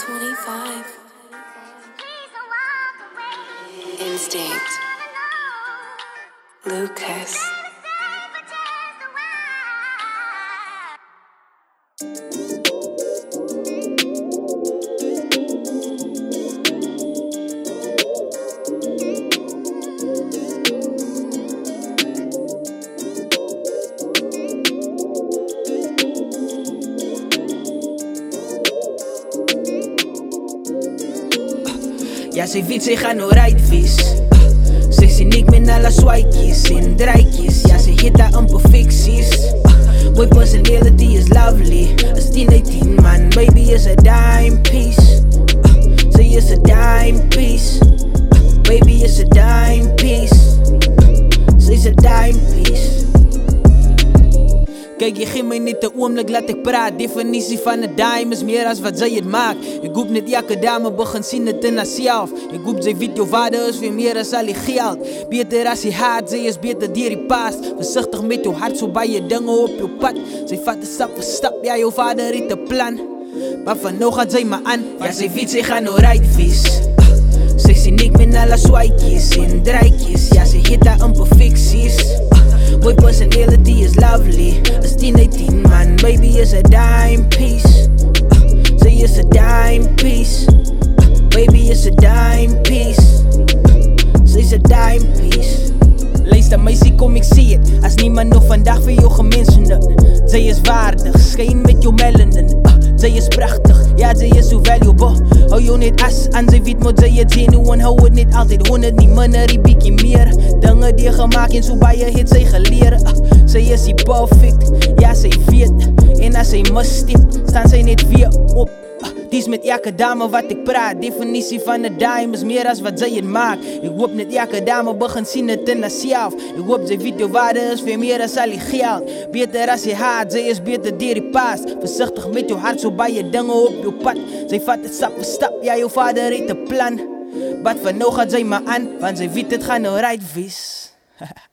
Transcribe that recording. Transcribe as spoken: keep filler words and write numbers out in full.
twenty-five. Instinct. Lucas. Ja, sy weet sy gaan nou right wees. Sy sien ek met alle swaaikies en draaikies. Ja, sy het haar imperfecties. My personality is lovely. Is tien eighteen man, baby is a dime piece. Sy is a dime piece. Baby is a dime piece. Sy's a dime piece. Kijk, jy gee my net 'n oomblik, laat ek praat. Definisie van 'n dime is meer as wat sy het maak. Ek hoop net elke dame begin sien dit in haarself. Ek hoop sy weet jou waarde is veel meer as al die geld. Beter as die hart, sy is beter deur die past. Versigtig met jou hart, so baie dinge op jou pad. Sy vat 'n stap vir stap, ja, jou vader het 'n plan. Maar van nou gaan sy maar aan, ja, sy weet sy gaan nou right wees. Sy sien ek met alle swaaikies en draaikies. Ja, sy het haar imperfecties. My personality is lovely. Is tien eighteen man, baby is a dime piece. Sy is a dime piece. Baby is a dime piece. Sy's a dime piece. Luister meisie, kom ek sê het. As niemand nog vandag vir jou gemention dit. Sy is waardig, skyn met jou melanin. uh, Sy is prachtig, ja, sy is so valuable. Hou jou net as, aan sy weet moet sy het genuine. Hou het net altyd honderd, nie minder, die bietjie meer. Dinge die gemaak en so baie het sy geleer. uh, Sy is die perfect, ja, sy weet. En as sy misstep, staan sy net weer op. Dis met elke dame wat ek praat. Definisie van 'n dime is meer as wat sy het maak. Ek hoop net elke dame begin sien dit in haarself. Ek hoop sy weet jou waarde is veel meer as al die geld. Beter as die hart, sy is beter deur die past. Versigtig met jou hart, so baie dinge op jou pad. Sy vat dit stap vir stap, ja, jou vader het 'n plan. Wat van nou gaan sy maar aan, want sy weet dit gaan nou right wees.